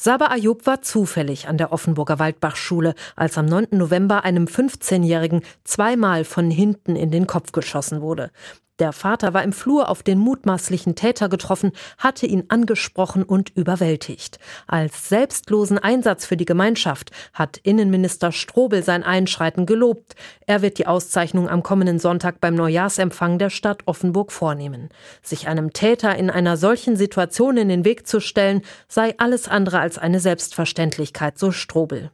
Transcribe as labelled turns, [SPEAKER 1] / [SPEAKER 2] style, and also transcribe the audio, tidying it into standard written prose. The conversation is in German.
[SPEAKER 1] Saba Ayub war zufällig an der Offenburger Waldbachschule, als am 9. November einem 15-Jährigen zweimal von hinten in den Kopf geschossen wurde. Der Vater war im Flur auf den mutmaßlichen Täter getroffen, hatte ihn angesprochen und überwältigt. Als selbstlosen Einsatz für die Gemeinschaft hat Innenminister Strobel sein Einschreiten gelobt. Er wird die Auszeichnung am kommenden Sonntag beim Neujahrsempfang der Stadt Offenburg vornehmen. Sich einem Täter in einer solchen Situation in den Weg zu stellen, sei alles andere als eine Selbstverständlichkeit, so Strobel.